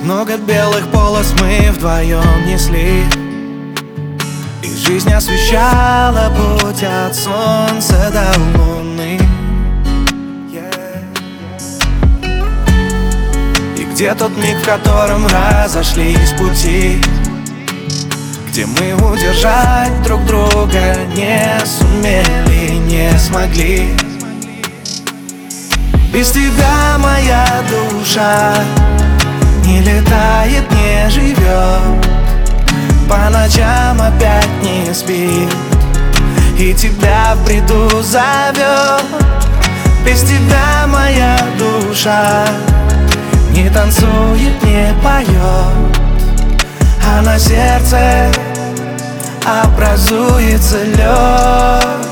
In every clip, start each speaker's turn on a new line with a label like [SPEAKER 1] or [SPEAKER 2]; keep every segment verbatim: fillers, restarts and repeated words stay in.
[SPEAKER 1] много белых полос мы вдвоем несли, и жизнь освещала путь от солнца до луны. И где тот миг, в котором разошлись пути, где мы удержать друг друга не сумели, не смогли. Без тебя моя душа не летает, не живет, по ночам опять не спит, и тебя в бреду зовет. Без тебя моя душа не танцует, не поет, а на сердце образуется лед.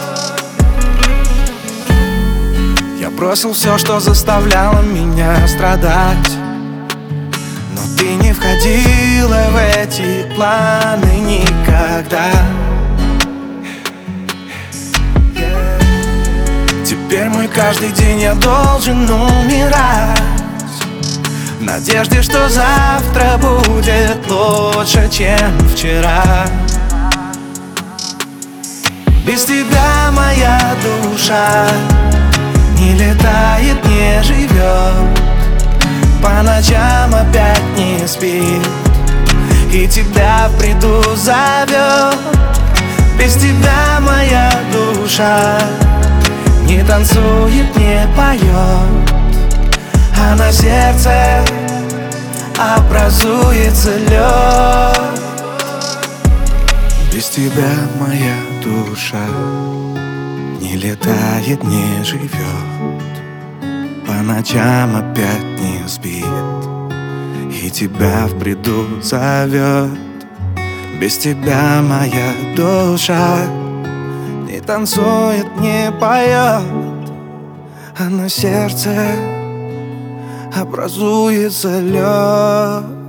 [SPEAKER 1] Я бросил все, что заставляло меня страдать, но ты не входила в эти планы никогда. Теперь мой каждый день я должен умирать в надежде, что завтра будет лучше, чем вчера. Без тебя моя душа не летает, не живет, по ночам опять не спит, и тебя в бреду зовет. Без тебя моя душа не танцует, не поет, а на сердце образуется лед. Без тебя моя душа не летает, не живет, по ночам опять не спит, и тебя в бреду зовет. Без тебя моя душа не танцует, не поет, а на сердце образуется лед.